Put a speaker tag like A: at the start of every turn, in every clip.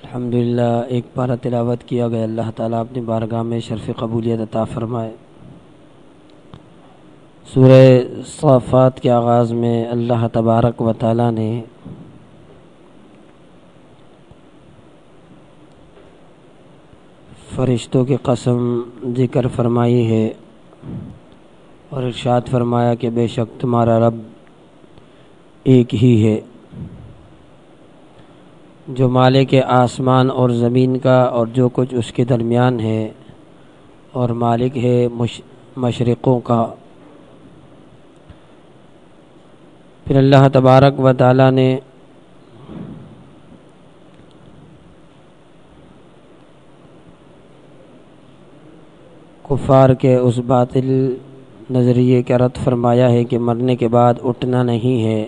A: الحمدللہ ایک پارہ تلاوت کیا گیا۔ اللہ تعالیٰ اپنی بارگاہ میں شرف قبولیت عطا فرمائے۔ سورہ صافات کے آغاز میں اللہ تبارک و تعالیٰ نے فرشتوں کی قسم ذکر فرمائی ہے اور ارشاد فرمایا کہ بے شک تمہارا رب ایک ہی ہے جو مالک آسمان اور زمین کا اور جو کچھ اس کے درمیان ہے، اور مالک ہے مشرقوں کا۔ پھر اللہ تبارک و تعالیٰ نے کفار کے اس باطل نظریے کا رد فرمایا ہے کہ مرنے کے بعد اٹھنا نہیں ہے۔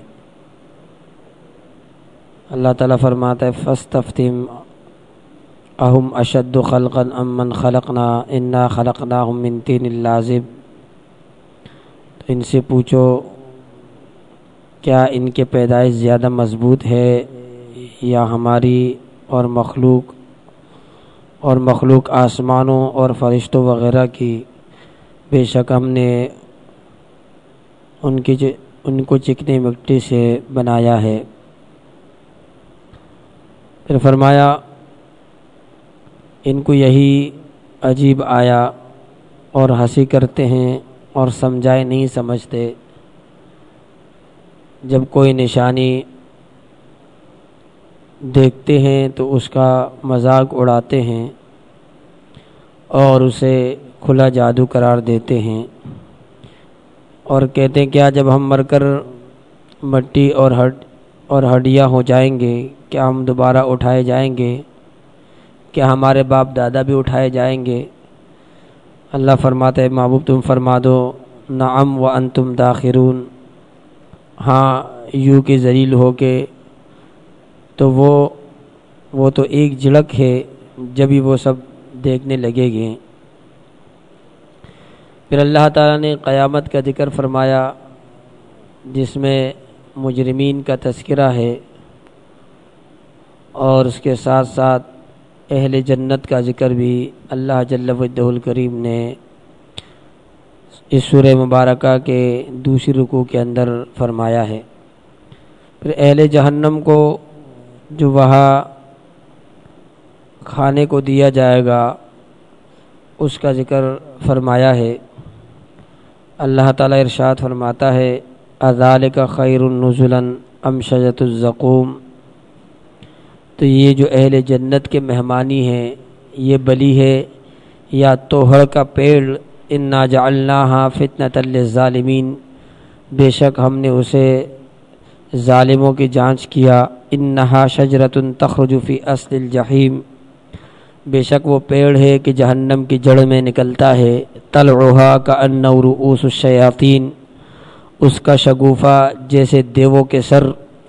A: اللہ تعالیٰ فرماتا ہے فاستفتم اہم اشد خلقا ام من خلقنا انا خلقناہم من طین لازب، تو ان سے پوچھو کیا ان کے پیدائش زیادہ مضبوط ہے یا ہماری، اور مخلوق آسمانوں اور فرشتوں وغیرہ کی، بے شک ہم نے ان کو چکنی مٹی سے بنایا ہے۔ پھر فرمایا ان کو یہی عجیب آیا اور ہنسی کرتے ہیں اور سمجھائے نہیں سمجھتے، جب کوئی نشانی دیکھتے ہیں تو اس کا مذاق اڑاتے ہیں اور اسے کھلا جادو قرار دیتے ہیں، اور کہتے ہیں کیا جب ہم مر کر مٹی اور ہڈیاں ہو جائیں گے کیا ہم دوبارہ اٹھائے جائیں گے؟ کیا ہمارے باپ دادا بھی اٹھائے جائیں گے؟ اللہ فرماتا ہے محبوب تم فرما دو نعم وانتم داخرون، ہاں یوں کہ ذلیل ہو کے، تو وہ تو ایک جھلک ہے جب ہی وہ سب دیکھنے لگے گے۔ پھر اللہ تعالیٰ نے قیامت کا ذکر فرمایا جس میں مجرمین کا تذکرہ ہے، اور اس کے ساتھ ساتھ اہل جنت کا ذکر بھی اللہ جل وجہ الکریم نے اس سورہ مبارکہ کے دوسری رکوع کے اندر فرمایا ہے۔ پھر اہل جہنم کو جو وہاں کھانے کو دیا جائے گا اس کا ذکر فرمایا ہے۔ اللہ تعالیٰ ارشاد فرماتا ہے اذالک خیر نزلا ام شجرۃ الزقوم، تو یہ جو اہل جنت کے مہمانی ہیں یہ بلی ہے یا توہر کا پیڑ، انا جعلناہا فتنۃ للظالمین، بے شک ہم نے اسے ظالموں کی جانچ کیا، انہا شجرۃ تخرج فی اصل الجحیم، بے شک وہ پیڑ ہے کہ جہنم کی جڑ میں نکلتا ہے، طلعھا کأنہ رؤوس الشیاطین، اس کا شگوفہ جیسے دیووں کے سر،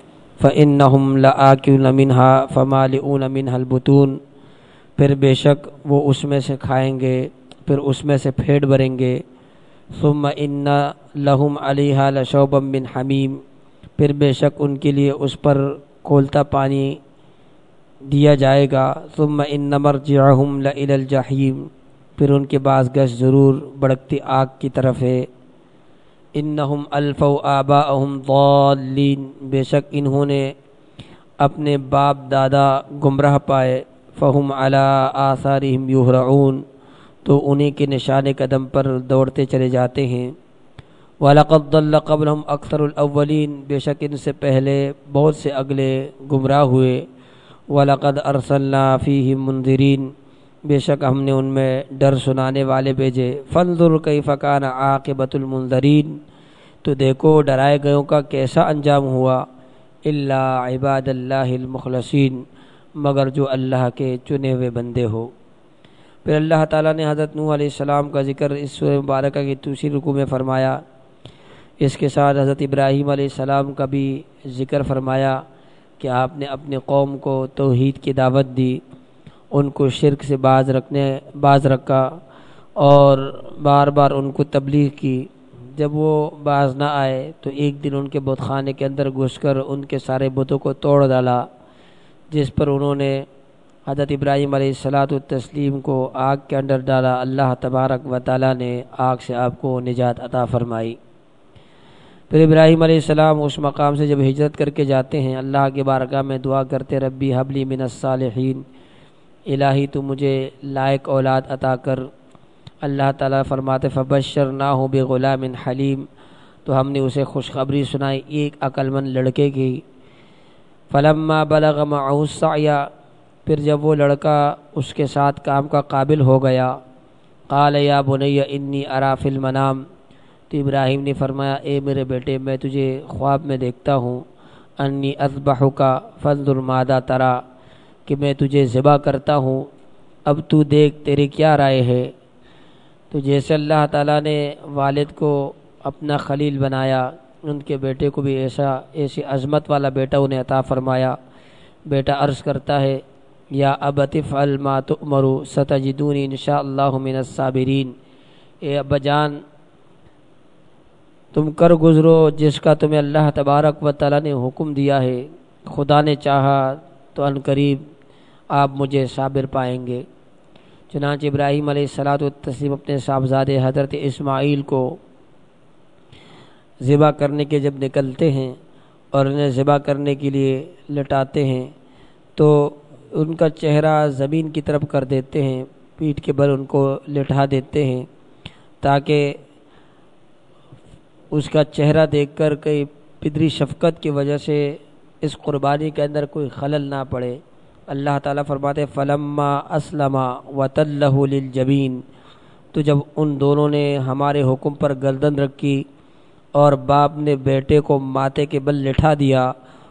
A: فإنہم لآکلون منہا فمالئون منہا البطون، پھر بے شک وہ اس میں سے کھائیں گے، پھر اس میں سے پیٹ بھریں گے، ثم ان لہم علیہا لشوبا من حمیم، پھر بے شک ان کے لیے اس پر کھولتا پانی دیا جائے گا، ثم ان مرجعہم لإلی الجحیم، پھر ان کے بعض گشت ضرور بڑکتی آگ کی طرف ہے، انہم الفوا آباءہم ضالین، بے شک انہوں نے اپنے باپ دادا گمراہ پائے، فہم علی آثارہم یہرعون، تو انہی کے نشان قدم پر دوڑتے چلے جاتے ہیں، وَلَقَدْ ضَلَّ قَبْلَهُمْ أَكْثَرُ الْأَوَّلِينَ، بے شک ان سے پہلے بہت سے اگلے گمراہ ہوئے، وَلَقَدْ أَرْسَلْنَا فِيهِمْ مُنذِرِينَ، بے شک ہم نے ان میں ڈر سنانے والے بھیجے، فَانظُرْ كَيْفَ كَانَ عَاقِبَةُ الْمُنذَرِينَ، تو دیکھو ڈرائے گئوں کا کیسا انجام ہوا، إِلَّا عِبَادَ اللَّهِ الْمُخْلَصِينَ، مگر جو اللہ کے چنے ہوئے بندے ہو۔ پھر اللہ تعالیٰ نے حضرت نوح علیہ السلام کا ذکر اس سورہ مبارکہ کی دوسری رکوع میں فرمایا، اس کے ساتھ حضرت ابراہیم علیہ السلام کا بھی ذکر فرمایا کہ آپ نے اپنی قوم کو توحید کی دعوت دی، ان کو شرک سے باز رکھا اور بار بار ان کو تبلیغ کی، جب وہ باز نہ آئے تو ایک دن ان کے بت خانے کے اندر گھس کر ان کے سارے بتوں کو توڑ ڈالا، جس پر انہوں نے حضرت ابراہیم علیہ الصلاۃ والتسلیم کو آگ کے اندر ڈالا، اللہ تبارک و تعالیٰ نے آگ سے آپ کو نجات عطا فرمائی۔ پھر ابراہیم علیہ السلام اس مقام سے جب ہجرت کر کے جاتے ہیں، اللہ کے بارگاہ میں دعا کرتے، ربی حبلی من الصالحین، الہی تو مجھے لائق اولاد عطا کر۔ اللہ تعالیٰ فرماتے فبشرناہ بغلام حلیم، تو ہم نے اسے خوشخبری سنائی ایک عقل مند لڑکے کی۔ فلما بلغ معہ السعی، پھر جب وہ لڑکا اس کے ساتھ کام کا قابل ہو گیا، قال یا بنی انی ارا فی المنام، تو ابراہیم نے فرمایا اے میرے بیٹے میں تجھے خواب میں دیکھتا ہوں، انی اذبحک فانظر ماذا تری، کہ میں تجھے ذبح کرتا ہوں، اب تو دیکھ تیری کیا رائے ہے۔ تو جیسے اللہ تعالیٰ نے والد کو اپنا خلیل بنایا، ان کے بیٹے کو بھی ایسی عظمت والا بیٹا انہیں عطا فرمایا۔ بیٹا عرض کرتا ہے یا ابت افعل ما تؤمر ستجدونی انشاء اللہ من الصابرین، اے ابا جان تم کر گزرو جس کا تمہیں اللہ تبارک و تعالیٰ نے حکم دیا ہے، خدا نے چاہا تو عنقریب آپ مجھے صابر پائیں گے۔ چنانچہ ابراہیم علیہ الصلاۃ والتسلیم اپنے صاحبزادے حضرت اسماعیل کو ذبح کرنے کے جب نکلتے ہیں اور انہیں ذبح کرنے کے لیے لٹاتے ہیں تو ان کا چہرہ زمین کی طرف کر دیتے ہیں، پیٹھ کے بل ان کو لٹا دیتے ہیں تاکہ اس کا چہرہ دیکھ کر کئی پدری شفقت کی وجہ سے اس قربانی کے اندر کوئی خلل نہ پڑے۔ اللہ تعالیٰ فرماتے فلما اسلما وتلہ للجبین، تو جب ان دونوں نے ہمارے حکم پر گردن رکھی اور باپ نے بیٹے کو ماتھے کے بل لٹھا دیا،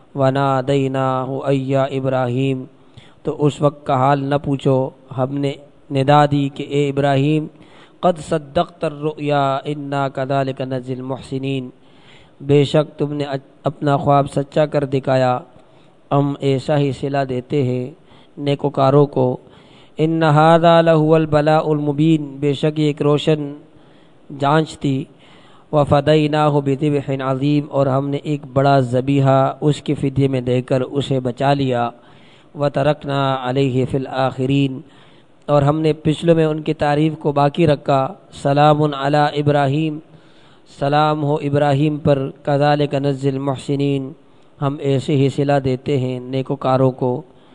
A: ونادیناہ اے یا ابراہیم، تو اس وقت کا حال نہ پوچھو، ہم نے ندا دی کہ اے ابراہیم قد صدقت الرؤیا انا کذالک نجزی المحسنین، بے شک تم نے اپنا خواب سچا کر دکھایا، ہم ایسا ہی صلہ دیتے ہیں نیکوکاروں کو۔ ان ھذا لہو البلاء المبین، بے شک یہ ایک روشن جانچ تھی۔ وفدیناہ بذبح عظیم، اور ہم نے ایک بڑا ذبیحہ اس کے فدیے میں دے کر اسے بچا لیا۔ وترکنا علیہ فی الآخرین، اور ہم نے پچھلوں میں ان کی تعریف کو باقی رکھا۔ سلام علی ابراہیم، سلام ہو ابراہیم پر، کذالک نجزی المحسنین، ہم ایسے ہی صلہ دیتے ہیں نیکوکاروں کو۔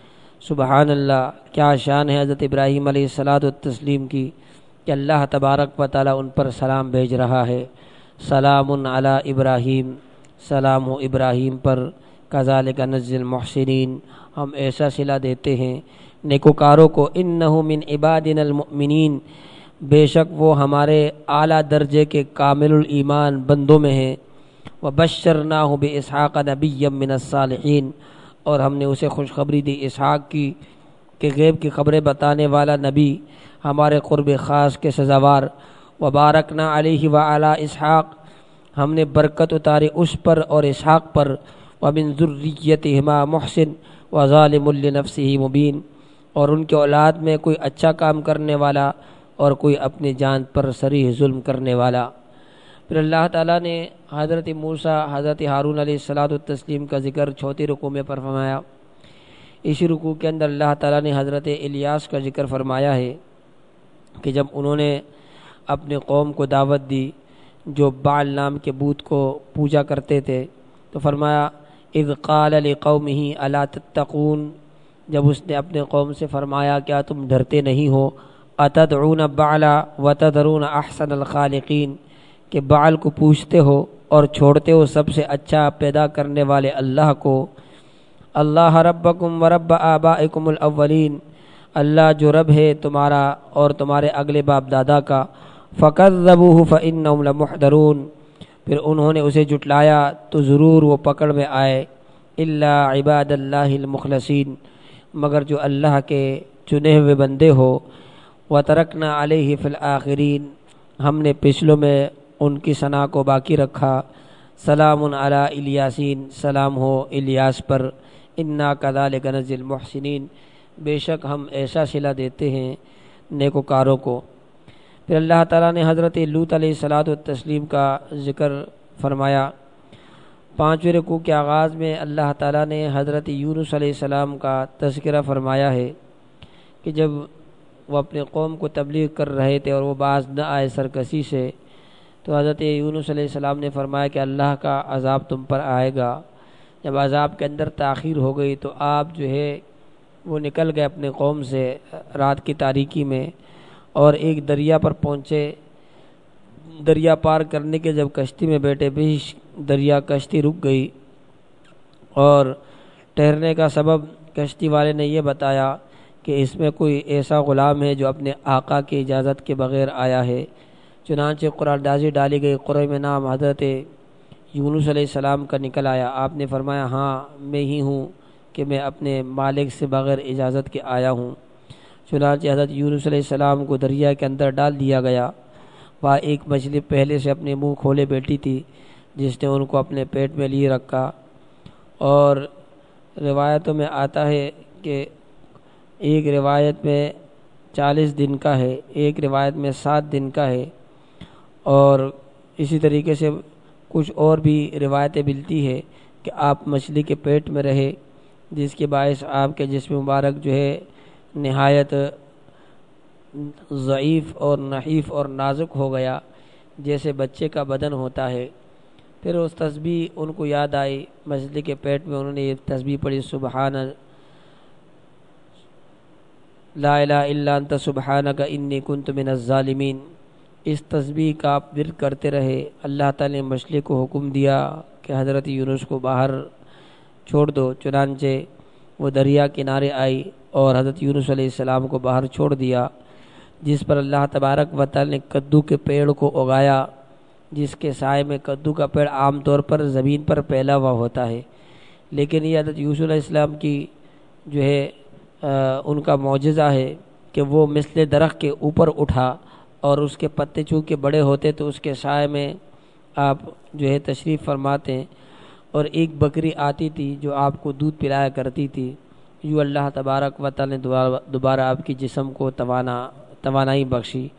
A: سبحان اللہ، کیا شان ہے حضرت ابراہیم علیہ الصلاۃ والتسلیم کی کہ اللہ تبارک و تعالیٰ ان پر سلام بھیج رہا ہے۔ سلام علی ابراہیم، سلام ہو ابراہیم پر، کذالک نجزی المحسنین، ہم ایسا صلہ دیتے ہیں نیکوکاروں کو۔ انہ من عبادنا المؤمنین، بے شک وہ ہمارے اعلیٰ درجے کے کامل الایمان بندوں میں ہیں۔ وبشرناہ باسحاق نبیا من الصالحین، اور ہم نے اسے خوشخبری دی اسحاق کی کہ غیب کی خبریں بتانے والا نبی، ہمارے قرب خاص کے سزاوار۔ وبارکنا علیہ وعلی اسحاق، ہم نے برکت اتاری اس پر اور اسحاق پر۔ ومن ذریتہما محسن وظالم لنفسہ مبین، اور ان کے اولاد میں کوئی اچھا کام کرنے والا اور کوئی اپنی جان پر صریح ظلم کرنے والا۔ پھر اللہ تعالیٰ نے حضرت موسیٰ، حضرت ہارون علیہ الصلاۃ والتسلیم کا ذکر چوتھی رکوع میں فرمایا۔ اسی رکوع کے اندر اللہ تعالیٰ نے حضرت الیاس کا ذکر فرمایا ہے کہ جب انہوں نے اپنے قوم کو دعوت دی جو بعل نام کے بت کو پوجا کرتے تھے، تو فرمایا اذ قال لقومہ الا تتقون، جب اس نے اپنے قوم سے فرمایا کیا تم ڈرتے نہیں ہو، اتدعون بعلا وتذرون احسن الخالقین، کہ بعل کو پوجتے ہو اور چھوڑتے ہو سب سے اچھا پیدا کرنے والے اللہ کو۔ اللہ ربکم ورب آبائکم الاولین، اللہ جو رب ہے تمہارا اور تمہارے اگلے باپ دادا کا۔ فکذبوہ فانہم لمحضرون، پھر انہوں نے اسے جھٹلایا تو ضرور وہ پکڑ میں آئے۔ الا عباد اللہ المخلصین، مگر جو اللہ کے چنے ہوئے بندے ہو۔ وترکنا علیہ فی الآخرین، ہم نے پچھلوں میں ان کی ثنا کو باقی رکھا۔ سلام علی الیاسین، سلام ہو الیاس پر۔ انا کذالک نجزی المحسنین، بے شک ہم ایسا صلہ دیتے ہیں نیکوکاروں کو۔ پھر اللہ تعالیٰ نے حضرت لوط علیہ الصلاۃ والتسلیم کا ذکر فرمایا۔ پانچویں رکوع کے آغاز میں اللہ تعالیٰ نے حضرت یونس علیہ السلام کا تذکرہ فرمایا ہے کہ جب وہ اپنے قوم کو تبلیغ کر رہے تھے اور وہ باز نہ آئے سرکشی سے، تو حضرت یونس علیہ السلام نے فرمایا کہ اللہ کا عذاب تم پر آئے گا۔ جب عذاب کے اندر تاخیر ہو گئی تو آپ جو ہے وہ نکل گئے اپنے قوم سے رات کی تاریکی میں، اور ایک دریا پر پہنچے۔ دریا پار کرنے کے جب کشتی میں بیٹھے، بیچ دریا کشتی رک گئی، اور ٹھہرنے کا سبب کشتی والے نے یہ بتایا کہ اس میں کوئی ایسا غلام ہے جو اپنے آقا کی اجازت کے بغیر آیا ہے۔ چنانچہ قرآن دازی ڈالی گئی، قرآن میں نام حضرت یونس علیہ السلام کا نکل آیا۔ آپ نے فرمایا ہاں میں ہی ہوں کہ میں اپنے مالک سے بغیر اجازت کے آیا ہوں۔ چنانچہ حضرت یونس علیہ السلام کو دریا کے اندر ڈال دیا گیا۔ وہاں ایک مچھلی پہلے سے اپنے منہ کھولے بیٹھی تھی جس نے ان کو اپنے پیٹ میں لیے رکھا، اور روایتوں میں آتا ہے کہ ایک روایت میں 40 دن کا ہے، ایک روایت میں 7 دن کا ہے، اور اسی طریقے سے کچھ اور بھی روایتیں ملتی ہے کہ آپ مچھلی کے پیٹ میں رہے، جس کے باعث آپ کے جسم مبارک جو ہے نہایت ضعیف اور نحیف اور نازک ہو گیا، جیسے بچے کا بدن ہوتا ہے۔ پھر اس تسبیح ان کو یاد آئی مچھلی کے پیٹ میں، انہوں نے یہ تسبیح پڑھی، سبحان لا الہ الا انت سبحانک انی کنت من الظالمین۔ اس تسبیح کا آپ ورد کرتے رہے۔ اللہ تعالی نے مچھلی کو حکم دیا کہ حضرت یونس کو باہر چھوڑ دو، چنانچہ وہ دریا کنارے آئی اور حضرت یونس علیہ السلام کو باہر چھوڑ دیا، جس پر اللہ تبارک و تعالی نے کدو کے پیڑ کو اگایا، جس کے سائے میں کدو کا پیڑ عام طور پر زمین پر پھیلا ہوا ہوتا ہے، لیکن یہ حضرت یوسف علیہ السلام کی جو ہے ان کا معجزہ ہے کہ وہ مثل درخت کے اوپر اٹھا، اور اس کے پتے چونکہ بڑے ہوتے تو اس کے سائے میں آپ جو ہے تشریف فرماتے ہیں، اور ایک بکری آتی تھی جو آپ کو دودھ پلایا کرتی تھی۔ یوں اللہ تبارک و تعالی نے دوبارہ آپ کی جسم کو توانائی بخشی۔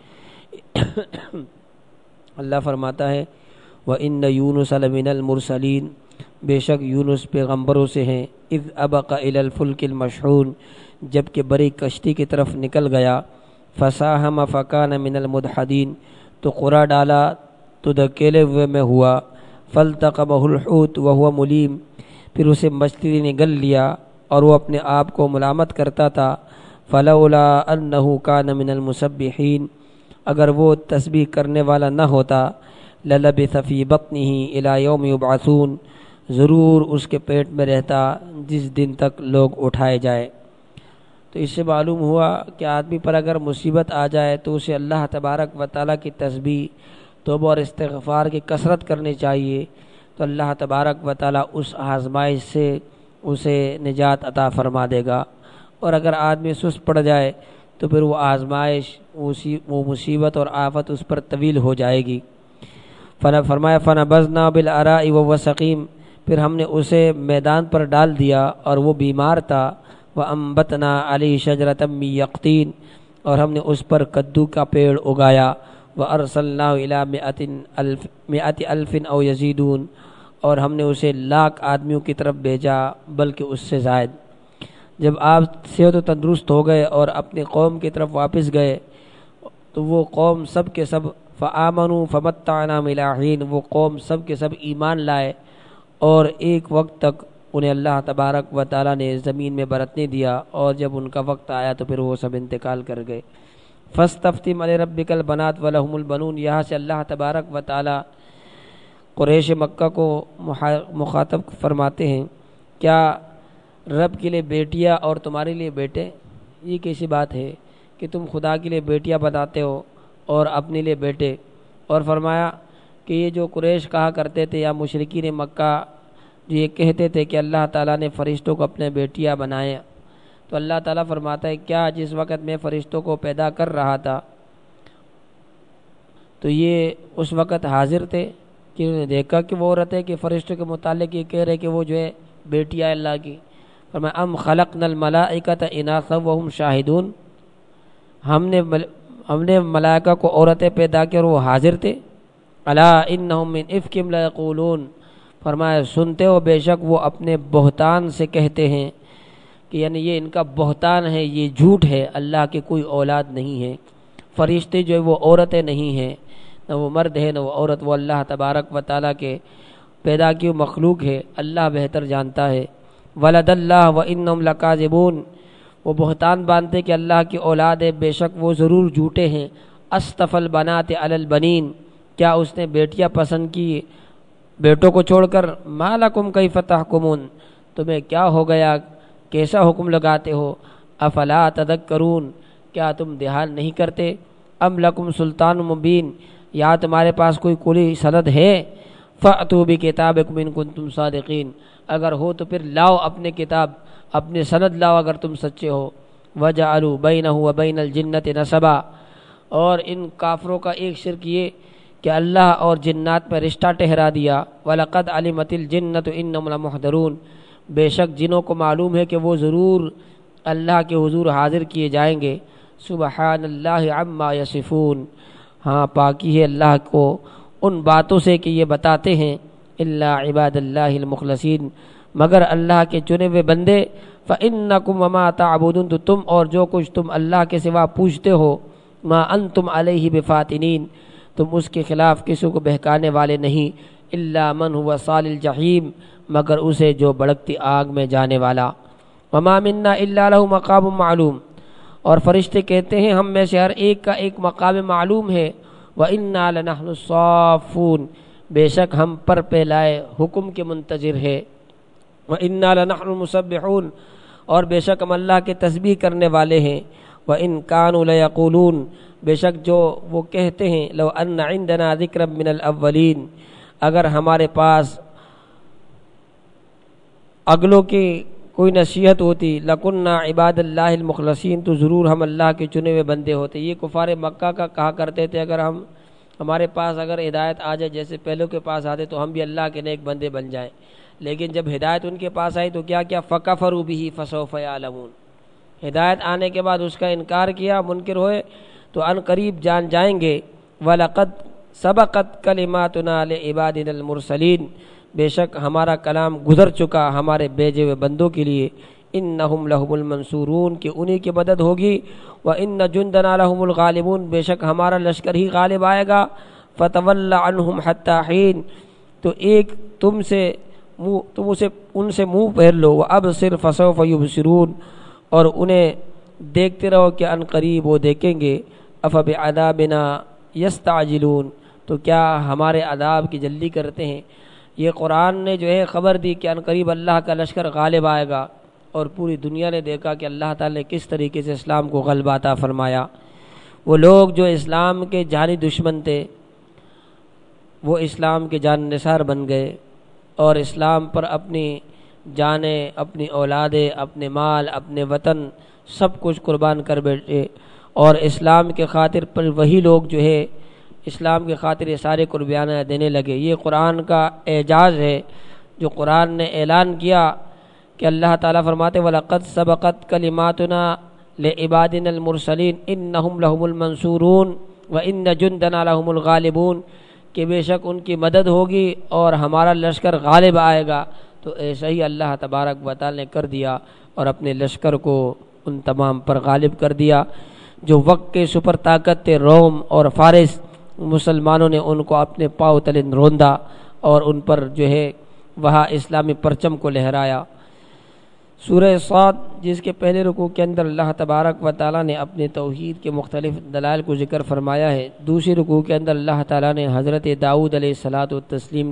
A: اللہ فرماتا ہے وَإِنَّ يُونُسَ لَمِنَ الْمُرْسَلِينَ، بے شک یونس پیغمبروں سے ہیں، اذ ابق الى الفلک المشحون، جب کہ بڑی کشتی کی طرف نکل گیا، فساہم فکان من المدحدین، تو قرعہ ڈالا تو دھکیلے ہوئے میں ہوا، فالتقمہ الحوت وهو ملیم، پھر اسے مچھلی نے گل لیا اور وہ اپنے آپ کو ملامت کرتا تھا، فلولا انہ کان من المسبحین، اگر وہ تسبیح کرنے والا نہ ہوتا، للبث فی بطنہ الی یوم یبعثون، ضرور اس کے پیٹ میں رہتا جس دن تک لوگ اٹھائے جائے۔ تو اس سے معلوم ہوا کہ آدمی پر اگر مصیبت آ جائے تو اسے اللہ تبارک و تعالیٰ کی تسبیح، توبہ اور استغفار کی کثرت کرنی چاہیے، تو اللہ تبارک و تعالیٰ اس آزمائش سے اسے نجات عطا فرما دے گا۔ اور اگر آدمی سست پڑ جائے تو پھر وہ آزمائش، وہ مصیبت اور آفت اس پر طویل ہو جائے گی۔ فرمایا فنبذنا بالعراء وهو سقیم، پھر ہم نے اسے میدان پر ڈال دیا اور وہ بیمار تھا، وانبتنا علیہ شجرۃ من یقطین، اور ہم نے اس پر کدو کا پیڑ اگایا، وارسلناه الی مئۃ الف او یزیدون، اور ہم نے اسے 1,00,000 آدمیوں کی طرف بھیجا بلکہ اس سے زائد۔ جب آپ صحت و تندرست ہو گئے اور اپنی قوم کی طرف واپس گئے تو وہ قوم سب کے سب فآمنوا فمتعناهم الی حین، وہ قوم سب کے سب ایمان لائے اور ایک وقت تک انہیں اللہ تبارک و تعالیٰ نے زمین میں برتنے دیا، اور جب ان کا وقت آیا تو پھر وہ سب انتقال کر گئے۔ فاستفتم لربک البنات ولہم البنون، یہاں سے اللہ تبارک و تعالیٰ قریش مکہ کو مخاطب فرماتے ہیں، کیا رب کے لیے بیٹیاں اور تمہارے لیے بیٹے؟ یہ کیسی بات ہے کہ تم خدا کے لیے بیٹیاں بتاتے ہو اور اپنے لیے بیٹے؟ اور فرمایا کہ یہ جو قریش کہا کرتے تھے یا مشرکین مکہ جو یہ کہتے تھے کہ اللہ تعالیٰ نے فرشتوں کو اپنے بیٹیاں بنائے، تو اللہ تعالیٰ فرماتا ہے کیا جس وقت میں فرشتوں کو پیدا کر رہا تھا تو یہ اس وقت حاضر تھے کہ انہوں نے دیکھا کہ وہ عورت ہے کہ فرشتوں کے متعلق یہ کہہ رہے کہ وہ جو ہے بیٹیاں اللہ کی؟ فرمایا ام خلقنا الملائکۃ اناثا وہم شاہدون، ہم نے ملائکہ کو عورتیں پیدا کی اور وہ حاضر تھے۔ الا انہم من افکہم لیقولون، فرمایا سنتے ہو بے شک وہ اپنے بہتان سے کہتے ہیں کہ یعنی یہ ان کا بہتان ہے، یہ جھوٹ ہے، اللہ کی کوئی اولاد نہیں ہے۔ فرشتے جو ہے وہ عورتیں نہیں ہیں، نہ وہ مرد ہے نہ وہ عورت، وہ اللہ تبارک و تعالیٰ کے پیدا کی مخلوق ہے، اللہ بہتر جانتا ہے۔ ولد اللہ وانہم لکاذبون، وہ بہتان باندھتے کہ اللہ کی اولاد ہے، بے شک وہ ضرور جھوٹے ہیں۔ اصطفى البنات علی البنین، کیا اس نے بیٹیاں پسند کی بیٹوں کو چھوڑ کر؟ ما لکم کیف تحکمون، تمہیں کیا ہو گیا، کیسا حکم لگاتے ہو؟ افلا تذکرون، کیا تم دھیان نہیں کرتے؟ ام لکم سلطان مبین، یا تمہارے پاس کوئی کھلی سند ہے؟ فأتوا بکتابکم ان کنتم صادقین، اگر ہو تو پھر لاؤ اپنے کتاب، اپنے سند لاؤ اگر تم سچے ہو۔ وجعلوا بینہ وبین الجنۃ نسبا، اور ان کافروں کا ایک شرک یہ کہ اللہ اور جنات میں رشتہ ٹھہرا دیا۔ وَلَقَدْ عَلِمَتِ الْجِنَّةُ إِنَّهُمْ لَمُحْضَرُونَ، بے شک جنوں کو معلوم ہے کہ وہ ضرور اللہ کے حضور حاضر کیے جائیں گے۔ سبحان اللہ عما یصفون، ہاں پاکی ہے اللہ کو ان باتوں سے کہ یہ بتاتے ہیں۔ الا عباد اللہ المخلصین، مگر اللہ کے چنے ہوئے بندے۔ فإنکم وما تعبدون، تو تم اور جو کچھ تم اللہ کے سوا پوجتے ہو، ما انتم علیہ بفاتنین، تم اس کے خلاف کسی کو بہکانے والے نہیں۔ الا من هو صال الجحیم، مگر اسے جو بھڑکتی آگ میں جانے والا۔ وما منا الا له مقام معلوم، اور فرشتے کہتے ہیں ہم میں سے ہر ایک کا ایک مقام معلوم ہے۔ وَإِنَّا لَنَحْنُ الصَّافُّونَ، بے شک ہم پر پہ لائے حکم کے منتظر ہے۔ وَإِنَّا لَنَحْنُ الْمُسَبِّحُونَ، اور بے شک ہم اللہ کے تسبیح کرنے والے ہیں۔ وَإِن كَانُوا لَيَقُولُونَ، بے شک جو وہ کہتے ہیں، لو ان عندنا ذکر من الاولین، اگر ہمارے پاس اگلوں کی کوئی نصیحت ہوتی، لکننا عباد اللہ المخلصین، تو ضرور ہم اللہ کے چنے ہوئے بندے ہوتے۔ یہ کفار مکہ کا کہا کرتے تھے اگر ہمارے پاس اگر ہدایت آ جائے جیسے پہلوں کے پاس آتے تو ہم بھی اللہ کے نیک بندے بن جائیں، لیکن جب ہدایت ان کے پاس آئی تو کیا فکفروا بہ فسوف یعلمون، ہدایت آنے کے بعد اس کا انکار کیا، منکر ہوئے تو ان قریب جان جائیں گے۔ وَلَقَدْ سَبَقَتْ كَلِمَاتُنَا لِعِبَادِنَا الْمُرْسَلِينَ، بے شک ہمارا کلام گزر چکا ہمارے بھیجے ہوئے بندوں کے لیے۔ اِنَّهُمْ لَهُمُ الْمَنْصُورُونَ، کہ انہی کی مدد ہوگی۔ وَإِنَّ جُنْدَنَا لَهُمُ الْغَالِبُونَ، بے شک ہمارا لشکر ہی غالب آئے گا۔ فَتَوَلَّ عَنْهُمْ حَتَّى حِينٍ، تو ایک تم ان سے منہ پھیر لو۔ وَأَبْصِرْ فَسَوْفَ يُبْصِرُونَ، اور انہیں دیکھتے رہو کہ ان قریب وہ دیکھیں گے۔ أَفَبِعَذَابِنَا يَسْتَعْجِلُونَ، تو کیا ہمارے عذاب کی جلدی کرتے ہیں۔ یہ قرآن نے جو ہے خبر دی کہ ان قریب اللہ کا لشکر غالب آئے گا، اور پوری دنیا نے دیکھا کہ اللہ تعالی نے کس طریقے سے اسلام کو غلبہ عطا فرمایا۔ وہ لوگ جو اسلام کے جانی دشمن تھے وہ اسلام کے جان نثار بن گئے، اور اسلام پر اپنی جانیں، اپنی اولادیں، اپنے مال، اپنے وطن سب کچھ قربان کر بیٹھے، اور اسلام کے خاطر پر وہی لوگ جو ہے اسلام کے خاطر یہ سارے قربانیاں دینے لگے۔ یہ قرآن کا اعجاز ہے جو قرآن نے اعلان کیا کہ اللہ تعالیٰ فرماتے وَلَقَدْ سَبَقَتْ كَلِمَاتُنَا لِعِبَادِنَا الْمُرْسَلِينَ إِنَّهُمْ لَهُمُ الْمَنْصُورُونَ وَإِنَّ جُنْدَنَا لَهُمُ الْغَالِبُونَ، کہ بے شک ان کی مدد ہوگی اور ہمارا لشکر غالب آئے گا۔ تو ایسا ہی اللہ تبارک و تعالی نے کر دیا اور اپنے لشکر کو ان تمام پر غالب کر دیا۔ جو وقت کے سپر طاقت تھے روم اور فارس، مسلمانوں نے ان کو اپنے پاؤں تلے روندا اور ان پر جو ہے وہاں اسلامی پرچم کو لہرایا۔ سورہ صاد جس کے پہلے رکوع کے اندر اللہ تبارک و تعالیٰ نے اپنے توحید کے مختلف دلائل کو ذکر فرمایا ہے، دوسری رکوع کے اندر اللہ تعالیٰ نے حضرت داؤد علیہ الصلاۃ والتسلیم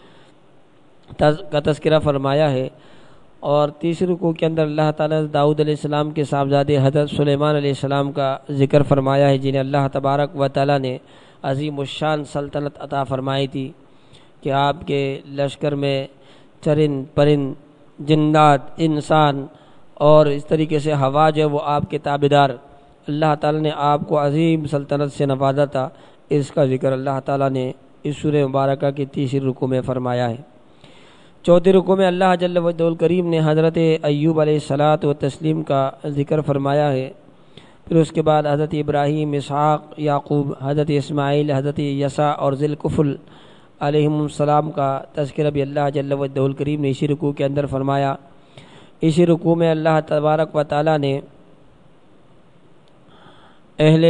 A: کا تذکرہ فرمایا ہے، اور تیسری رکوع کے اندر اللہ تعالیٰ نے داؤد علیہ السلام کے صاحبزادے حضرت سلیمان علیہ السلام کا ذکر فرمایا ہے، جنہیں اللہ تبارک و تعالیٰ نے عظیم الشان سلطنت عطا فرمائی تھی کہ آپ کے لشکر میں چرند پرند، جنات، انسان اور اس طریقے سے ہوا جو ہے وہ آپ کے تابعدار، اللہ تعالیٰ نے آپ کو عظیم سلطنت سے نوازا تھا۔ اس کا ذکر اللہ تعالیٰ نے اس سورہ مبارکہ کی تیسری رکوع میں فرمایا ہے۔ چوتھی رکوع میں اللہ جل وجلہ الکریم نے حضرت ایوب علیہ الصلاۃ والتسلیم کا ذکر فرمایا ہے، پھر اس کے بعد حضرت ابراہیم، اسحاق، یعقوب، حضرت اسماعیل، حضرت یسع اور ذی الکفل علیہم السلام کا تذکرہ بھی اللہ جل وجلہ الکریم نے اسی رکوع کے اندر فرمایا۔ اسی رکوع میں اللہ تبارک و تعالیٰ نے اہل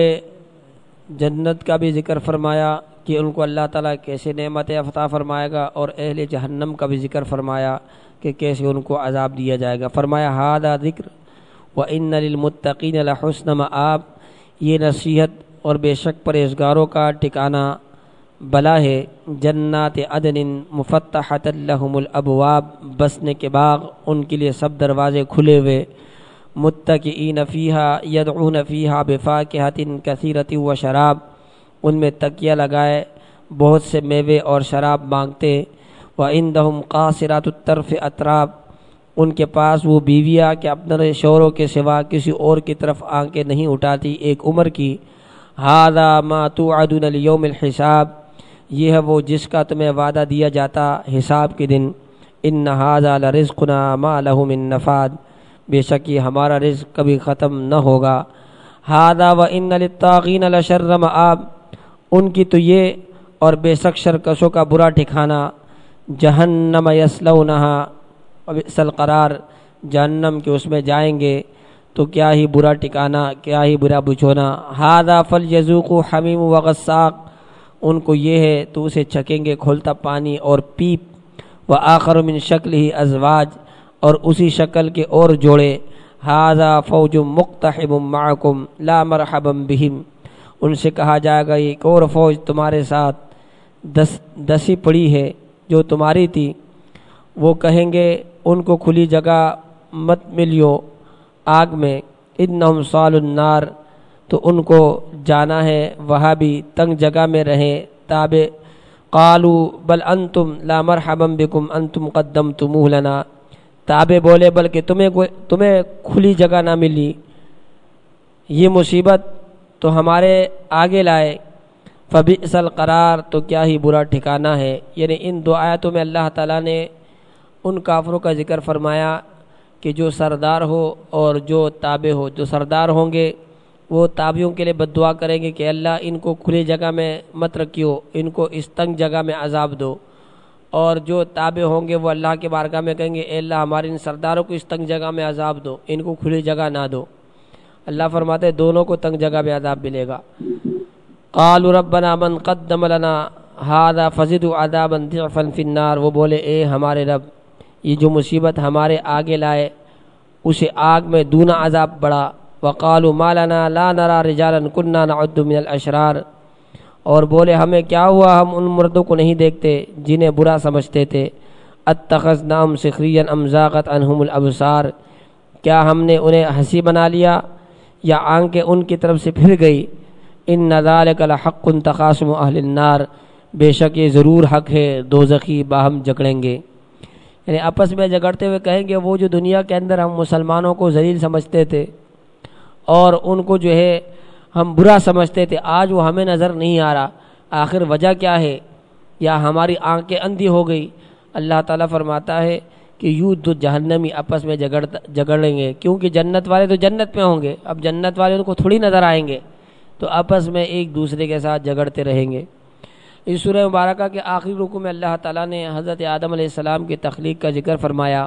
A: جنت کا بھی ذکر فرمایا کہ ان کو اللہ تعالیٰ کیسے نعمت عطا فرمائے گا، اور اہل جہنم کا بھی ذکر فرمایا کہ کیسے ان کو عذاب دیا جائے گا۔ فرمایا ھذا ذکر وَإِنَّ لِلْمُتَّقِينَ لَحُسْنَ مآب، یہ نصیحت اور بے شک پرہیزگاروں کا ٹھکانہ بلا ہے۔ جنات عدن مفتحۃ لہم الابواب، بسنے کے باغ ان کے لیے سب دروازے کھلے ہوئے۔ متکئین فیہا یدعون فیہا بفاکہۃ کثیرۃ وشراب، ان میں تکیہ لگائے بہت سے میوے اور شراب مانگتے۔ وعندہم قاصرات الطرف اتراب، ان کے پاس وہ بیویاں کہ اپنے شوہروں کے سوا کسی اور کی طرف آنکھیں نہیں اٹھاتی ایک عمر کی۔ ھذا ما توعدون لیوم الحساب، یہ ہے وہ جس کا تمہیں وعدہ دیا جاتا حساب کے دن۔ ان ھذا لرزقنا ما لہ من نفاد، بے شک یہ ہمارا رزق کبھی ختم نہ ہوگا۔ ھذا وان للطاغین لشر مآب، ان کی تو یہ اور بے شک شرکشوں کا برا ٹھکانہ۔ جہنم یصلونہا وبئس القرار، جہنم کے اس میں جائیں گے تو کیا ہی برا ٹھکانہ، کیا ہی برا بچھونا۔ ھذا فلیذوقوا حمیم وغساق، ان کو یہ ہے تو اسے چکھیں گے کھولتا پانی اور پیپ۔ وآخر من شکلہ ازواج، اور اسی شکل کے اور جوڑے۔ ھذا فوج مقتحم معکم لا مرحبا بہم، ان سے کہا جائے گا ایک اور فوج تمہارے ساتھ دسی پڑی ہے جو تمہاری تھی۔ وہ کہیں گے ان کو کھلی جگہ مت ملیو آگ میں۔ انہم صالوا النار، تو ان کو جانا ہے وہاں بھی تنگ جگہ میں رہیں تابع۔ قالوا بل انتم لا مرحبا بکم انتم قدمتموہ لنا، تابع بولے بلکہ تمہیں کھلی جگہ نہ ملی، یہ مصیبت تو ہمارے آگے لائے۔ فبئس القرار، تو کیا ہی برا ٹھکانہ ہے۔ یعنی ان دو آیتوں میں اللہ تعالیٰ نے ان کافروں کا ذکر فرمایا کہ جو سردار ہو اور جو تابع ہو۔ جو سردار ہوں گے وہ تابعوں کے لیے بد دعا کریں گے کہ اللہ ان کو کھلی جگہ میں مت رکھیو، ان کو اس تنگ جگہ میں عذاب دو۔ اور جو تابع ہوں گے وہ اللہ کے بارگاہ میں کہیں گے اے اللہ ہمارے ان سرداروں کو اس تنگ جگہ میں عذاب دو، ان کو کھلی جگہ نہ دو۔ اللہ فرماتے ہیں دونوں کو تنگ جگہ میں عذاب ملے گا۔ قالوا ربنا من قدم لنا ھذا فزد عذابا ضعفا فی النار، وہ بولے اے ہمارے رب یہ جو مصیبت ہمارے آگے لائے اسے آگ میں دونا عذاب بڑھا۔ وقالوا ما لنا لا نرى رجالا كنا نعد من الاشرار، اور بولے ہمیں کیا ہوا ہم ان مردوں کو نہیں دیکھتے جنہیں برا سمجھتے تھے۔ اتخذناهم سخریا ام زاغت عنهم الابصار، کیا ہم نے انہیں ہنسی بنا لیا یا آنکھیں ان کی طرف سے پھر گئی۔ ان ذلک لحق تخاصم اہل النار، بے شک یہ ضرور حق ہے دوزخی باہم جھگڑیں گے۔ یعنی آپس میں جھگڑتے ہوئے کہیں گے وہ جو دنیا کے اندر ہم مسلمانوں کو ذلیل سمجھتے تھے اور ان کو جو ہے ہم برا سمجھتے تھے، آج وہ ہمیں نظر نہیں آ رہا، آخر وجہ کیا ہے؟ یا ہماری آنکھیں اندھی ہو گئی؟ اللہ تعالیٰ فرماتا ہے کہ یوں دو جہنمی آپس میں جھگڑیں گے، کیونکہ جنت والے تو جنت میں ہوں گے، اب جنت والے ان کو تھوڑی نظر آئیں گے، تو آپس میں ایک دوسرے کے ساتھ جھگڑتے رہیں گے۔ اس سورہ مبارکہ کے آخری رکوع میں اللہ تعالیٰ نے حضرت آدم علیہ السلام کی تخلیق کا ذکر فرمایا،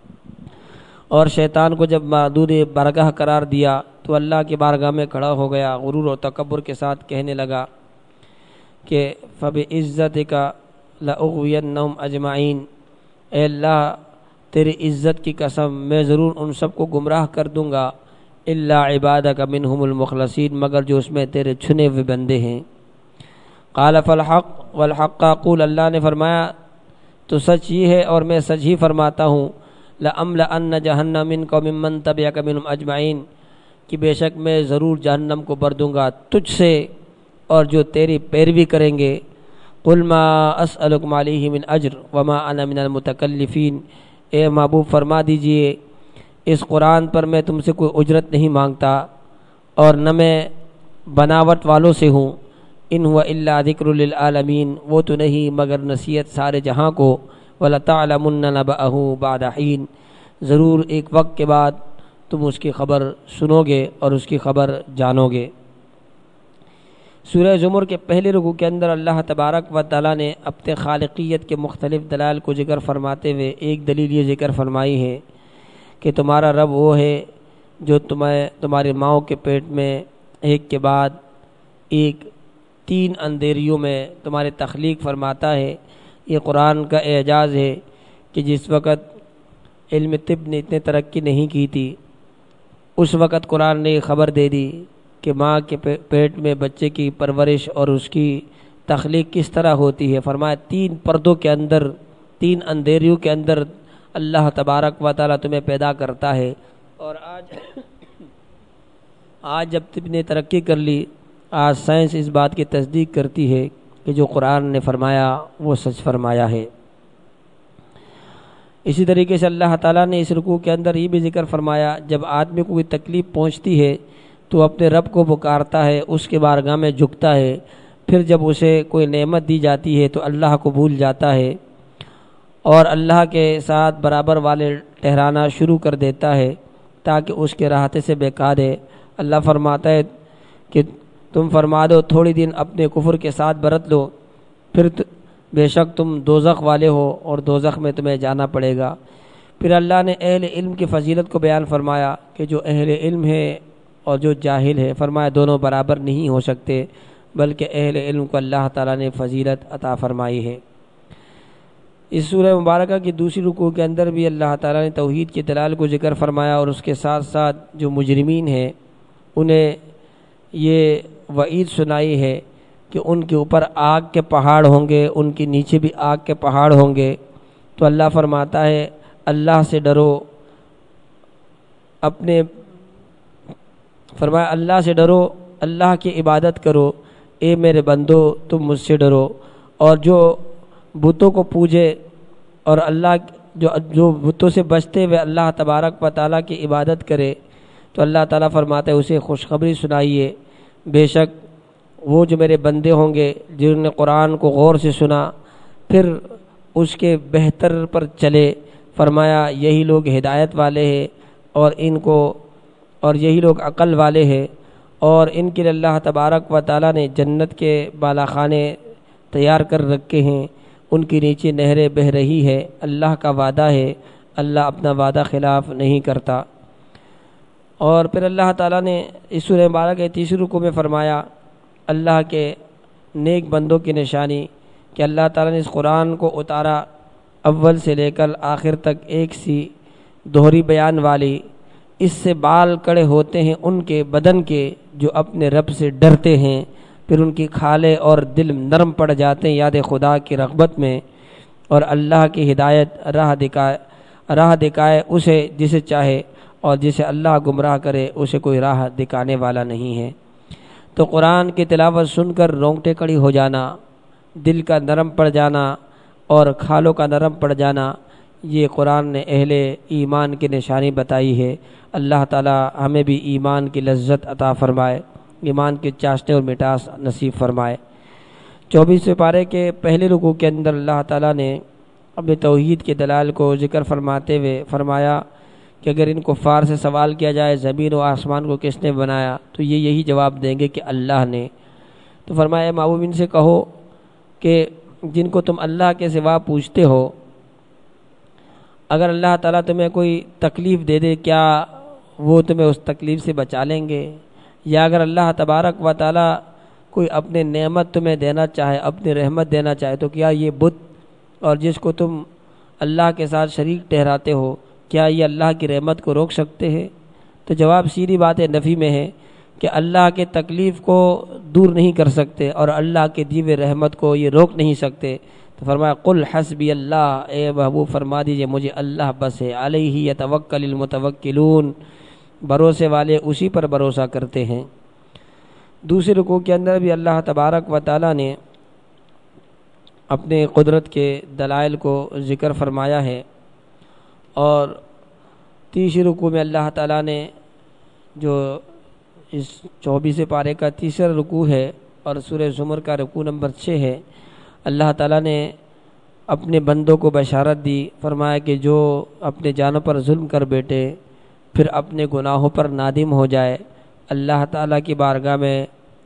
A: اور شیطان کو جب معدود بارگاہ قرار دیا تو اللہ کی بارگاہ میں کھڑا ہو گیا، غرور اور تکبر کے ساتھ کہنے لگا کہ فَبِعِزَّتِكَ لَأُغْوِيَنَّهُمْ أَجْمَعِينَ، اے اللہ تیری عزت کی قسم میں ضرور ان سب کو گمراہ کر دوں گا، الا عبادک منہم المخلصین، مگر جو اس میں تیرے چنے ہوئے بندے ہیں۔ قال فالحق والحق اقول، اللہ نے فرمایا تو سچ ہی ہے اور میں سچ ہی فرماتا ہوں، لأملأن جہنم منک وممن تبعک منہم اجمعین، کہ بے شک میں ضرور جہنم کو بھر دوں گا تجھ سے اور جو تیری پیروی کریں گے۔ قل ما اسألکم علیہ من اجر وما انا من المتکلفین، اے محبوب فرما دیجئے اس قرآن پر میں تم سے کوئی اجرت نہیں مانگتا اور نہ میں بناوٹ والوں سے ہوں۔ ان هو الا ذکر للعالمین، وہ تو نہیں مگر نصیحت سارے جہاں کو۔ وَلَتَعْلَمُنَّ نَبَأَهُ بَعْدَ حِینٍ، ضرور ایک وقت کے بعد تم اس کی خبر سنو گے اور اس کی خبر جانو گے۔ سورہ زمر کے پہلے رکوع کے اندر اللہ تبارک و تعالیٰ نے اپنے خالقیت کے مختلف دلائل کو ذکر فرماتے ہوئے ایک دلیل یہ ذکر فرمائی ہے کہ کہ تمہارا رب وہ ہے جو تمہاری ماؤں کے پیٹ میں ایک کے بعد ایک 3 اندھیریوں میں تمہاری تخلیق فرماتا ہے۔ یہ قرآن کا اعجاز ہے کہ جس وقت علم طب نے اتنے ترقی نہیں کی تھی، اس وقت قرآن نے خبر دے دی کہ ماں کے پیٹ میں بچے کی پرورش اور اس کی تخلیق کس طرح ہوتی ہے۔ فرمایا 3 پردوں کے اندر، 3 اندھیریوں کے اندر اللہ تبارک و تعالیٰ تمہیں پیدا کرتا ہے۔ اور آج جب طب نے ترقی کر لی، آج سائنس اس بات کی تصدیق کرتی ہے کہ جو قرآن نے فرمایا وہ سچ فرمایا ہے۔ اسی طریقے سے اللہ تعالیٰ نے اس رکوع کے اندر یہ بھی ذکر فرمایا، جب آدمی کو کوئی تکلیف پہنچتی ہے تو اپنے رب کو پکارتا ہے، اس کے بارگاہ میں جھکتا ہے، پھر جب اسے کوئی نعمت دی جاتی ہے تو اللہ کو بھول جاتا ہے اور اللہ کے ساتھ برابر والے ٹھہرانا شروع کر دیتا ہے تاکہ اس کے راحتے سے بیکار ہے۔ اللہ فرماتا ہے کہ تم فرما دو تھوڑی دن اپنے کفر کے ساتھ برت لو، پھر بے شک تم دوزخ والے ہو اور دوزخ میں تمہیں جانا پڑے گا۔ پھر اللہ نے اہل علم کی فضیلت کو بیان فرمایا کہ جو اہل علم ہے اور جو جاہل ہے، فرمایا دونوں برابر نہیں ہو سکتے، بلکہ اہل علم کو اللہ تعالیٰ نے فضیلت عطا فرمائی ہے۔ اس سورہ مبارکہ کی دوسری رکوع کے اندر بھی اللہ تعالیٰ نے توحید کے دلائل کو ذکر فرمایا اور اس کے ساتھ ساتھ جو مجرمین ہیں انہیں یہ وعید سنائی ہے کہ ان کے اوپر آگ کے پہاڑ ہوں گے، ان کے نیچے بھی آگ کے پہاڑ ہوں گے۔ تو اللہ فرماتا ہے اللہ سے ڈرو، فرمایا اللہ سے ڈرو، اللہ کی عبادت کرو، اے میرے بندو تم مجھ سے ڈرو۔ اور جو بتوں کو پوجے اور اللہ جو بتوں سے بچتے ہوئے اللہ تبارک و تعالیٰ کی عبادت کرے، تو اللہ تعالیٰ فرماتا ہے اسے خوشخبری سنائیے، بے شک وہ جو میرے بندے ہوں گے جنہوں نے قرآن کو غور سے سنا پھر اس کے بہتر پر چلے، فرمایا یہی لوگ ہدایت والے ہیں اور یہی لوگ عقل والے ہیں، اور ان کے لیے اللہ تبارک و تعالیٰ نے جنت کے بالا خانے تیار کر رکھے ہیں، ان کے نیچے نہریں بہہ رہی ہے، اللہ کا وعدہ ہے، اللہ اپنا وعدہ خلاف نہیں کرتا۔ اور پھر اللہ تعالیٰ نے اس سورہ مبارکہ کے تیسری رکوع میں فرمایا اللہ کے نیک بندوں کی نشانی کہ اللہ تعالیٰ نے اس قرآن کو اتارا اول سے لے کر آخر تک ایک سی دوہری بیان والی، اس سے بال کڑے ہوتے ہیں ان کے بدن کے جو اپنے رب سے ڈرتے ہیں، پھر ان کی کھالیں اور دل نرم پڑ جاتے ہیں یاد خدا کی رغبت میں، اور اللہ کی ہدایت راہ دکھائے اسے جسے چاہے، اور جسے اللہ گمراہ کرے اسے کوئی راہ دکھانے والا نہیں ہے۔ تو قرآن کی تلاوت سن کر رونگٹے کھڑی ہو جانا، دل کا نرم پڑ جانا اور کھالوں کا نرم پڑ جانا، یہ قرآن نے اہل ایمان کی نشانی بتائی ہے۔ اللہ تعالی ہمیں بھی ایمان کی لذت عطا فرمائے، ایمان کے چاشنے اور مٹاس نصیب فرمائے۔ 24ویں پارے کے پہلے رکوع کے اندر اللہ تعالیٰ نے اپنے توحید کے دلائل کو ذکر فرماتے ہوئے فرمایا کہ اگر ان کفار سے سوال کیا جائے زمین و آسمان کو کس نے بنایا تو یہ یہی جواب دیں گے کہ اللہ نے۔ تو فرمایا محبوب ان سے کہو کہ جن کو تم اللہ کے سوا پوچھتے ہو، اگر اللہ تعالیٰ تمہیں کوئی تکلیف دے دے کیا وہ تمہیں اس تکلیف سے بچا لیں گے؟ یا اگر اللہ تبارک و تعالیٰ کوئی اپنے نعمت تمہیں دینا چاہے، اپنی رحمت دینا چاہے، تو کیا یہ بت اور جس کو تم اللہ کے ساتھ شریک ٹھہراتے ہو کیا یہ اللہ کی رحمت کو روک سکتے ہیں؟ تو جواب سیدھی بات ہے، نفی میں ہے کہ اللہ کے تکلیف کو دور نہیں کر سکتے اور اللہ کے دی ہوئے رحمت کو یہ روک نہیں سکتے۔ تو فرمایا قل حسبی اللہ، اے محبوب فرما دیجئے مجھے اللہ بس ہے، علیہ یتوکل المتوکلون، بھروسے والے اسی پر بھروسہ کرتے ہیں۔ دوسرے رکوع کے اندر بھی اللہ تبارک و تعالیٰ نے اپنے قدرت کے دلائل کو ذکر فرمایا ہے، اور تیسرے رکوع میں اللہ تعالیٰ نے جو اس 24 پارے کا تیسرا رکوع ہے اور سورہ زمر کا رکوع نمبر 6 ہے، اللہ تعالیٰ نے اپنے بندوں کو بشارت دی، فرمایا کہ جو اپنے جانوں پر ظلم کر بیٹھے پھر اپنے گناہوں پر نادم ہو جائے، اللہ تعالیٰ کی بارگاہ میں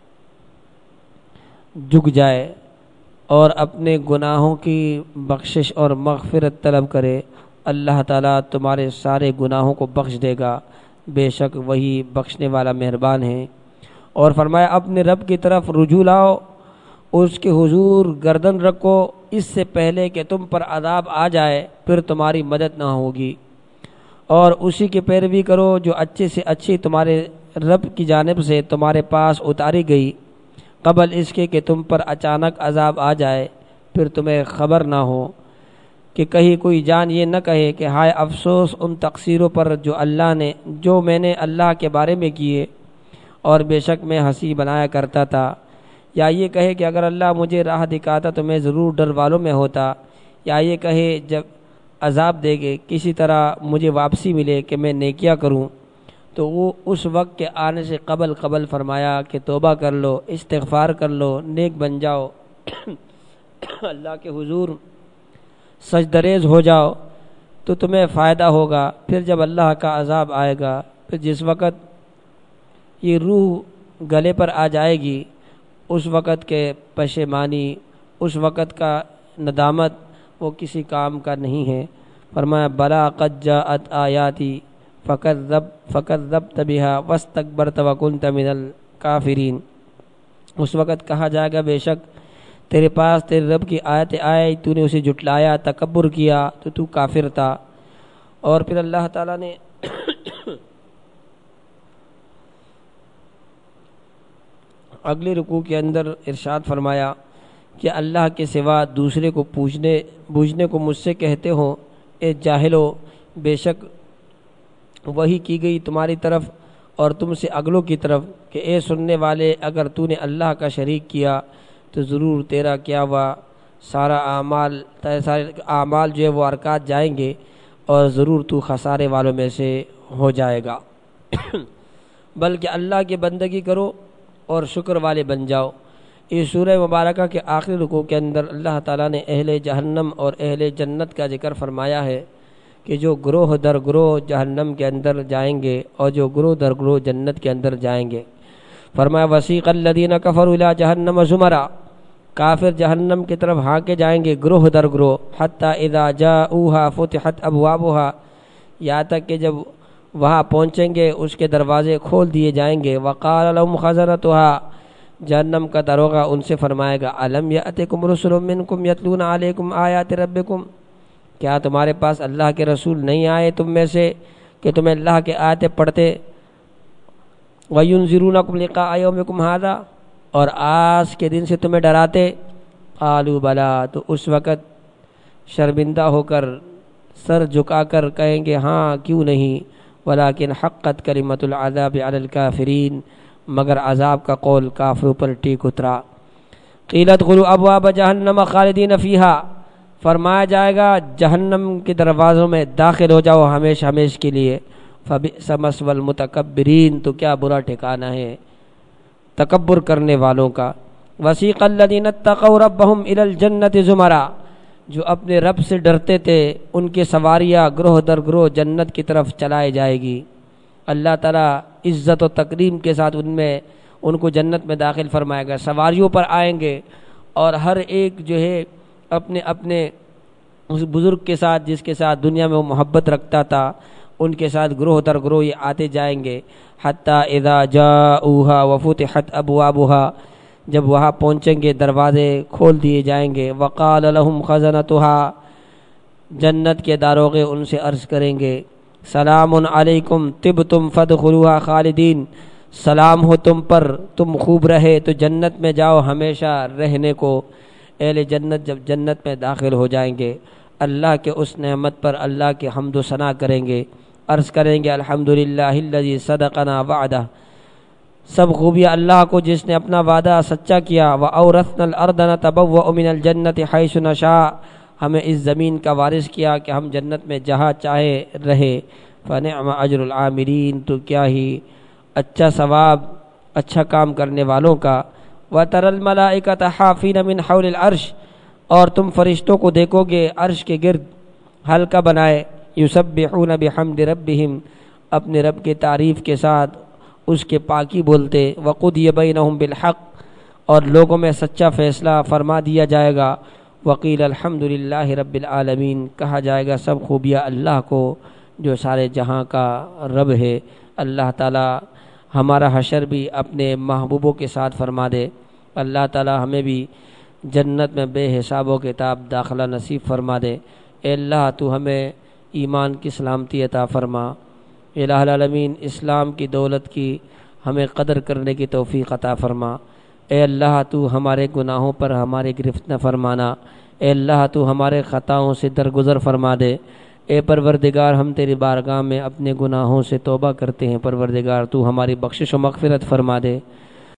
A: جھک جائے اور اپنے گناہوں کی بخشش اور مغفرت طلب کرے اللہ تعالیٰ تمہارے سارے گناہوں کو بخش دے گا، بے شک وہی بخشنے والا مہربان ہے۔ اور فرمایا اپنے رب کی طرف رجوع لاؤ، اس کے حضور گردن رکھو اس سے پہلے کہ تم پر عذاب آ جائے، پھر تمہاری مدد نہ ہوگی، اور اسی کی پیروی کرو جو اچھے سے اچھی تمہارے رب کی جانب سے تمہارے پاس اتاری گئی، قبل اس کے کہ تم پر اچانک عذاب آ جائے، پھر تمہیں خبر نہ ہو کہ کہیں کوئی جان یہ نہ کہے کہ ہائے افسوس ان تقصیروں پر جو میں نے اللہ کے بارے میں کیے، اور بے شک میں ہنسی بنایا کرتا تھا، یا یہ کہے کہ اگر اللہ مجھے راہ دکھاتا تو میں ضرور ڈر والوں میں ہوتا، یا یہ کہے جب عذاب دے گے کسی طرح مجھے واپسی ملے کہ میں نیکیاں کروں، تو وہ اس وقت کے آنے سے قبل فرمایا کہ توبہ کر لو، استغفار کر لو، نیک بن جاؤ، اللہ کے حضور سجدریز ہو جاؤ تو تمہیں فائدہ ہوگا۔ پھر جب اللہ کا عذاب آئے گا، پھر جس وقت یہ روح گلے پر آ جائے گی، اس وقت کے پشیمانی، اس وقت کا ندامت وہ کسی کام کا نہیں ہے۔ فرمایا بلا قد جاءت آیاتی فکذبت بها واستکبرت وکنت من الکافرین۔ اس وقت کہا جائے گا بے شک تیرے پاس تیرے رب کی آیتیں آئی، تو نے اسے جھٹلایا، تکبر کیا تو کافر تھا۔ اور پھر اللہ تعالیٰ نے اگلی رکوع کے اندر ارشاد فرمایا کہ اللہ کے سوا دوسرے کو بوجھنے کو مجھ سے کہتے ہو، اے جاہلو، بے شک وہی کی گئی تمہاری طرف اور تم سے اگلوں کی طرف کہ اے سننے والے، اگر تو نے اللہ کا شریک کیا تو ضرور تیرا کیا ہوا سارے اعمال جو ہے وہ ارکات جائیں گے، اور ضرور تو خسارے والوں میں سے ہو جائے گا۔ بلکہ اللہ کی بندگی کرو اور شکر والے بن جاؤ۔ اس سورہ مبارکہ کے آخری رکوع کے اندر اللہ تعالیٰ نے اہل جہنم اور اہل جنت کا ذکر فرمایا ہے کہ جو گروہ در گروہ جہنم کے اندر جائیں گے اور جو گروہ در گروہ جنت کے اندر جائیں گے۔ فرمایا وسیق الذین کفروا الی جہنم زمرا، کافر جہنم کی طرف ہانکے جائیں گے گروہ در گروہ، حتی اذا جاؤوها فتحت ابوابها، یہاں تک کہ جب وہاں پہنچیں گے اس کے دروازے کھول دیے جائیں گے۔ وقال لهم خزنتها، جہنم کا داروغہ ان سے فرمائے گا الم یأتکم رسل منکم یتلون علیکم آیات ربکم، کیا تمہارے پاس اللہ کے رسول نہیں آئے تم میں سے کہ تمہیں اللہ کے آیتیں پڑھتے، وَيُنذِرُونَكُمْ لِقَاءَ يَوْمِكُمْ هَذَا، اور آج کے دن سے تمہیں ڈراتے، قالوا بلا، تو اس وقت شرمندہ ہو کر سر جھکا کر کہیں گے ہاں کیوں نہیں، ولیکن حقت کلمۃ العذاب علی الکافرین، مگر عذاب کا قول کافروں پر ٹیک اترا۔ قیل ادخلوا ابواب جہنم خالدین فیہا، فرمایا جائے گا جہنم کے دروازوں میں داخل ہو جاؤ ہمیشہ ہمیشہ کے لیے، فبئس مثوى المتکبرین، تو کیا برا ٹھکانہ ہے تکبر کرنے والوں کا۔ وسیق الذین اتقوا ربهم الی الجنۃ زمرا، جو اپنے رب سے ڈرتے تھے ان کے سواریاں گروہ در گروہ جنت کی طرف چلائے جائے گی۔ اللہ تعالیٰ عزت و تکریم کے ساتھ ان کو جنت میں داخل فرمائے گا، سواریوں پر آئیں گے، اور ہر ایک جو ہے اپنے اس بزرگ کے ساتھ جس کے ساتھ دنیا میں وہ محبت رکھتا تھا ان کے ساتھ گروہ در گروہ یہ آتے جائیں گے۔ حتی اذا جاؤوها وفتحت ابوابها، جب وہاں پہنچیں گے دروازے کھول دیے جائیں گے۔ وقال لهم خزنتها، جنت کے داروغے ان سے عرض کریں گے سلام علیکم طبتم فادخلوها خالدین، سلام ہو تم پر، تم خوب رہے تو جنت میں جاؤ ہمیشہ رہنے کو۔ اہل جنت جب جنت میں داخل ہو جائیں گے اللہ کے اس نعمت پر اللہ کے حمد و ثنا کریں گے، عرض کریں گے الحمدللہ الذی صدقنا وعدہ، سب خوبیاں اللہ کو جس نے اپنا وعدہ سچا کیا۔ وَأَوْرَثْنَا الْأَرْضَ نَتَبَوَّأُ مِنَ الْجَنَّةِ حَيْثُ نَشَاءُ، ہمیں اس زمین کا وارث کیا کہ ہم جنت میں جہاں چاہے رہے۔ فَنِعْمَ أَجْرُ الْعَامِلِينَ، تو کیا ہی اچھا ثواب اچھا کام کرنے والوں کا۔ وَتَرَى الْمَلَائِكَةَ حَافِينَ مِنْ حَوْلِ الْعَرْشِ، اور تم فرشتوں کو دیکھو گے عرش کے گرد حلقہ بنائے، یسبحون بحمد ربہم، اپنے رب کے تعریف کے ساتھ اس کے پاکی بولتے۔ وقضی بینہم بالحق، اور لوگوں میں سچا فیصلہ فرما دیا جائے گا۔ وقیل الحمد للہ رب العالمین، کہا جائے گا سب خوبیاں اللہ کو جو سارے جہاں کا رب ہے۔ اللہ تعالی ہمارا حشر بھی اپنے محبوبوں کے ساتھ فرما دے۔ اللہ تعالی ہمیں بھی جنت میں بے حساب و کتاب داخلہ نصیب فرما دے۔ اے اللہ تو ہمیں ایمان کی سلامتی عطا فرما۔ الہ العالمین اسلام کی دولت کی ہمیں قدر کرنے کی توفیق عطا فرما۔ اے اللہ تو ہمارے گناہوں پر ہماری گرفت نہ فرمانا۔ اے اللہ تو ہمارے خطاؤں سے درگزر فرما دے۔ اے پروردگار ہم تیری بارگاہ میں اپنے گناہوں سے توبہ کرتے ہیں، پروردگار تو ہماری بخشش و مغفرت فرما دے۔